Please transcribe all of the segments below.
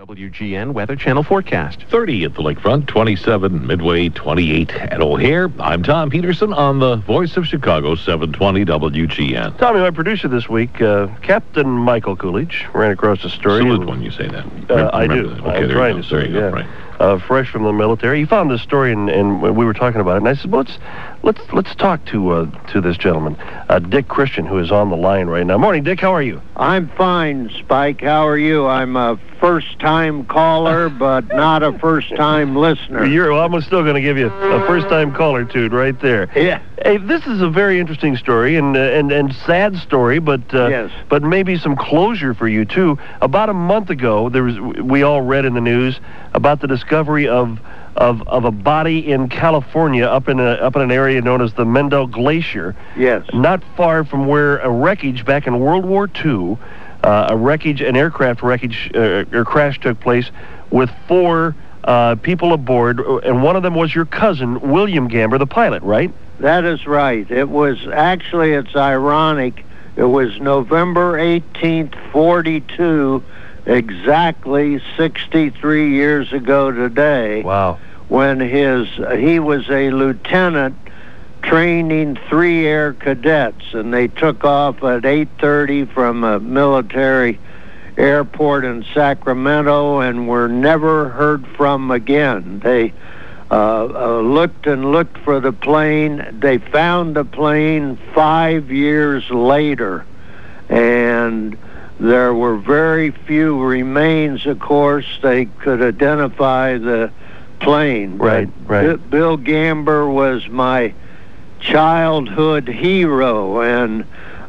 WGN Weather Channel forecast. 30 at the lakefront, 27 Midway, 28 at O'Hare. I'm Tom Peterson on the Voice of Chicago, 720 WGN. Tommy, my producer this week, Captain Michael Coolidge, ran across a story. Salute when you say that. I do. Okay, there you go. There you go. Right. Fresh from the military. He found this story, and we were talking about it. And I said, well, let's talk to this gentleman, Dick Christian, who is on the line right now. Morning, Dick. How are you? I'm fine, Spike. How are you? I'm a first-time caller, but not a first-time listener. I'm still going to give you a first-time caller tune right there. Yeah. Hey, this is a very interesting story and sad story, but yes. But maybe some closure for you too. About a month ago, we all read in the news about the discovery of a body in California up in an area known as the Mendel Glacier. Yes. Not far from where a wreckage back in World War II, an aircraft wreckage or crash took place with 4 people aboard, and one of them was your cousin, William Gamber, the pilot, right? That is right. It's ironic. It was November 18th, 42, exactly 63 years ago today. Wow. When he was a lieutenant training 3 air cadets, and they took off at 8:30 from a military airport in Sacramento and were never heard from again. They looked and looked for the plane. They found the plane 5 years later, and there were very few remains, of course. They could identify the plane. Right. Bill Gamber was my childhood hero, and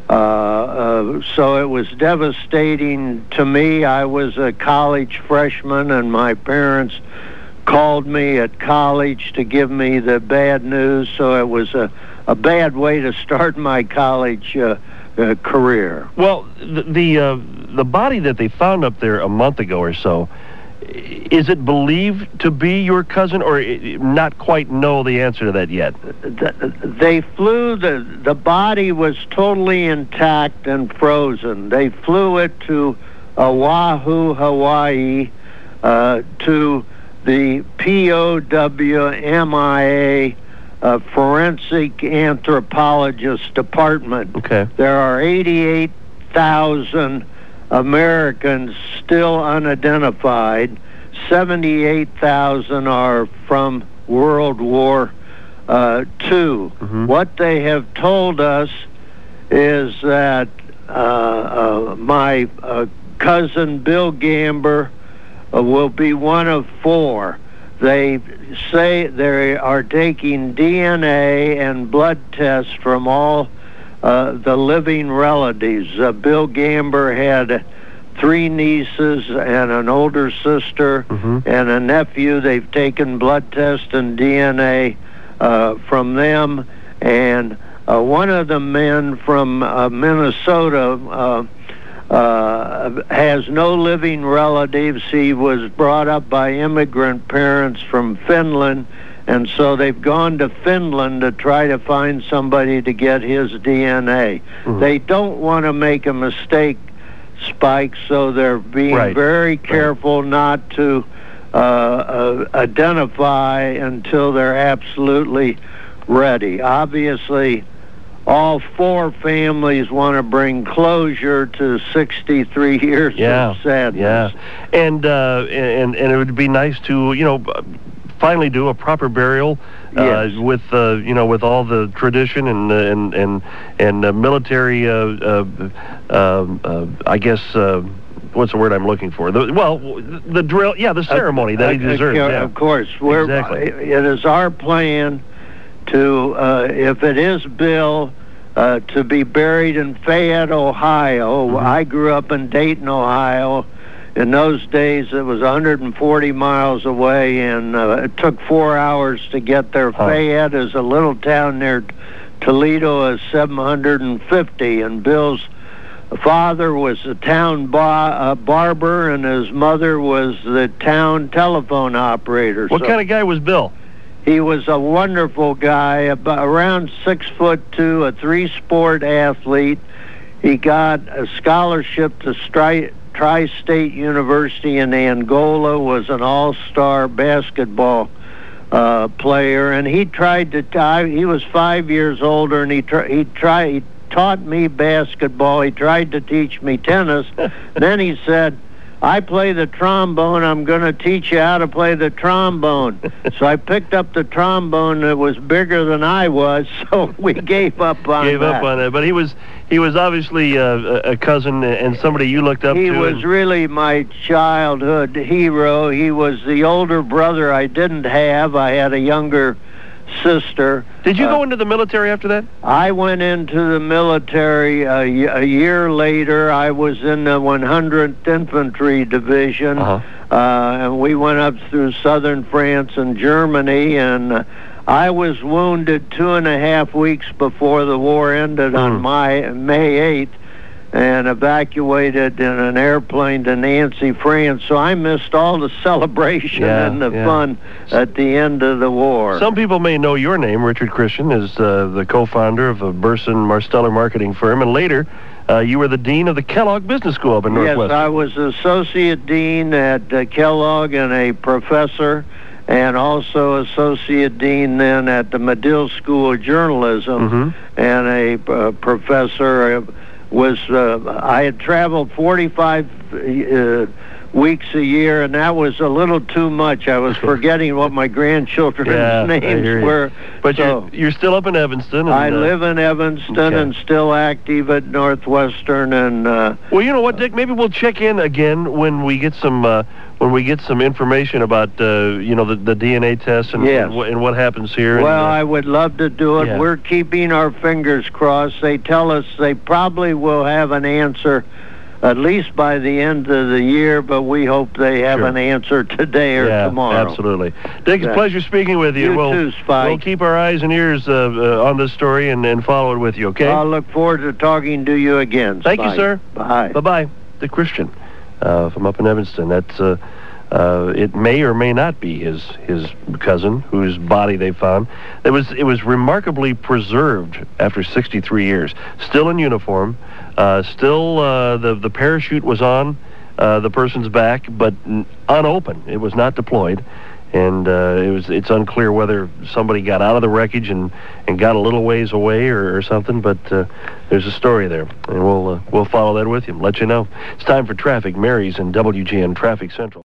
so it was devastating to me. I was a college freshman, and my parents called me at college to give me the bad news, so it was a bad way to start my college career. Well, the body that they found up there a month ago or so, is it believed to be your cousin, or not quite know the answer to that yet? They flew, the body was totally intact and frozen. They flew it to Oahu, Hawaii, to the POWMIA Forensic Anthropologist Department. Okay. There are 88,000 Americans still unidentified. 78,000 are from World War II. Mm-hmm. What they have told us is that my cousin Bill Gamber will be one of 4. They say they are taking DNA and blood tests from all the living relatives. Bill Gamber had 3 nieces and an older sister, mm-hmm. and a nephew. They've taken blood tests and DNA from them, and one of the men from Minnesota has no living relatives. He was brought up by immigrant parents from Finland, and so they've gone to Finland to try to find somebody to get his DNA. Mm-hmm. They don't want to make a mistake, Spike, so they're being very careful not to identify until they're absolutely ready. Obviously, all 4 families want to bring closure to 63 years of sadness. Yeah, and it would be nice to, finally do a proper burial with with all the tradition and military I guess what's the word I'm looking for? The drill, the ceremony that he deserves. Of course, exactly. It is our plan to, if it is Bill, to be buried in Fayette, Ohio. Mm-hmm. I grew up in Dayton, Ohio. In those days, it was 140 miles away, and it took 4 hours to get there. Fayette is a little town near Toledo, is 750, and Bill's father was a town barber, and his mother was the town telephone operator. What kind of guy was Bill? He was a wonderful guy, around 6'2", a 3-sport athlete. He got a scholarship to Tri-State University in Angola, was an all-star basketball player, and he tried to. He was 5 years older, and he taught me basketball. He tried to teach me tennis. Then he said, I play the trombone. I'm going to teach you how to play the trombone. So I picked up the trombone. It was bigger than I was, so we gave up on that. But he was obviously a cousin and somebody you looked up to. He was really my childhood hero. He was the older brother I didn't have. I had a younger sister. Did you go into the military after that? I went into the military a year later. I was in the 100th Infantry Division, and we went up through southern France and Germany, and I was wounded 2.5 weeks before the war ended on May 8th, and evacuated in an airplane to Nancy, France. So I missed all the celebration and the fun at the end of the war. Some people may know your name. Richard Christian is the co-founder of a Burson Marsteller marketing firm, and later you were the dean of the Kellogg Business School up in Northwest. Yes, I was associate dean at Kellogg and a professor, and also associate dean then at the Medill School of Journalism, and a professor. I had traveled 45 weeks a year, and that was a little too much. I was forgetting what my grandchildren's names were. But you're still up in Evanston. And, I live in Evanston and still active at Northwestern. And well, you know what, Dick? Maybe we'll check in again when we get some information about the DNA test and what happens here. Well, I would love to do it. We're keeping our fingers crossed. They tell us they probably will have an answer at least by the end of the year, but we hope they have an answer today or tomorrow. Absolutely. Dick, it's a pleasure speaking with you. You too, Spike. We'll keep our eyes and ears on this story and follow it with you, okay? I'll look forward to talking to you again, Thank you, sir. Bye. Bye-bye. Dick Christian from up in Evanston. That's it may or may not be his cousin whose body they found. It was remarkably preserved after 63 years. Still in uniform. Still, the parachute was on the person's back, but unopened. It was not deployed, and it's unclear whether somebody got out of the wreckage and got a little ways away or something. But there's a story there, and we'll follow that with you. Let you know. It's time for traffic. Mary's in WGN Traffic Central.